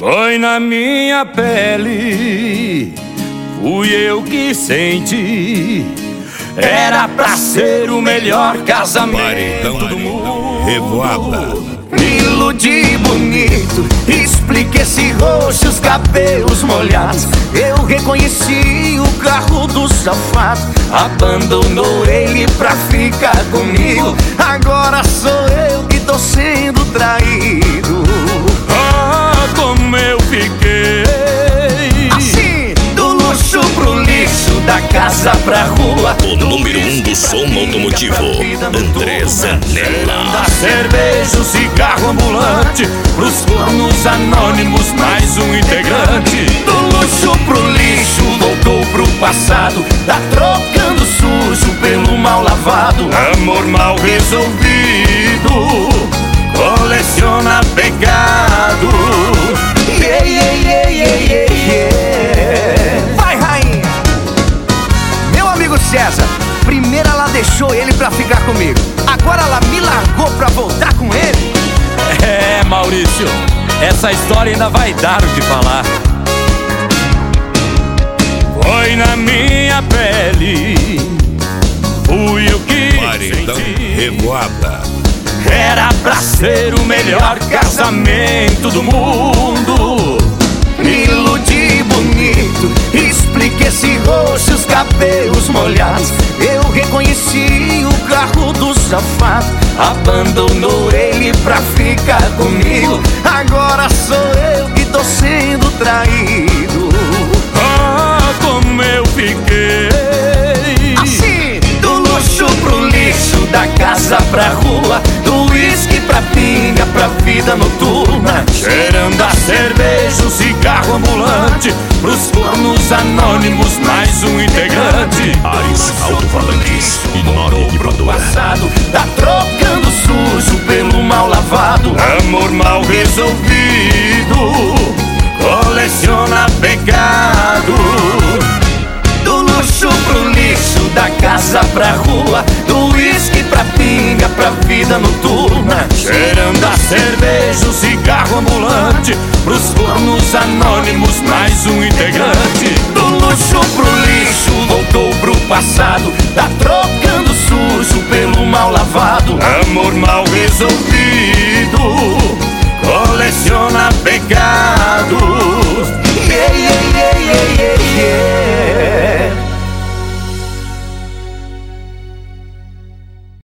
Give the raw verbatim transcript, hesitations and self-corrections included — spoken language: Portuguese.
Foi na minha pele, fui eu que senti. Era pra ser o melhor casamento do mundo. Revoada. Me iludi bonito, expliquei esse rosto, os cabelos molhados. Eu reconheci o carro do safado. Abandonou ele pra ficar comigo. Agora sou eu que tô sendo traído. Ah, como eu fiquei assim, do luxo pro lixo, da casa pra rua. O número um do som automotivo, André Zanella. Da cerveja, o cigarro ambulante, pros cornos anônimos, mais um integrante. Do luxo pro lixo, voltou pro passado. Tá trocando sujo pelo mal lavado. Amor mal resolvido, coleciona pecado. Yeah, yeah, yeah, yeah, yeah, yeah. Vai, rainha! Meu amigo César, primeiro ela deixou ele pra ficar comigo. Agora ela me largou pra voltar com ele. É, Maurício, essa história ainda vai dar o que falar. Foi na minha pele, fui eu que Paredão senti. Revoada. Era pra ser o melhor casamento do mundo. Me iludi bonito, expliquei esse rosto, os cabelos molhados. Eu reconheci o carro do safado. Abandonou ele pra ficar comigo. Agora sou eu que tô sendo traído. Ah, como eu fiquei assim, do luxo pro lixo, da casa pra rua. Do uísque pra pinga, pra vida noturna. cheirando a cerveja, o cigarro ambulante, pros cornos anônimos, mais um integrante. Ares Alto-Falantes e Nove Equipadora. Passado, tá trocando sujo pelo mal lavado. Amor mal resolvido, coleciona pecado. Do luxo pro lixo, da casa pra rua. Do uísque pra pinga, pra vida noturna. cheirando a cerveja, o cigarro ambulante, pros cornos anônimos, mais um integrante. Do luxo pro lixo, voltou pro passado. Tá trocando sujo pelo mal lavado. Amor mal resolvido,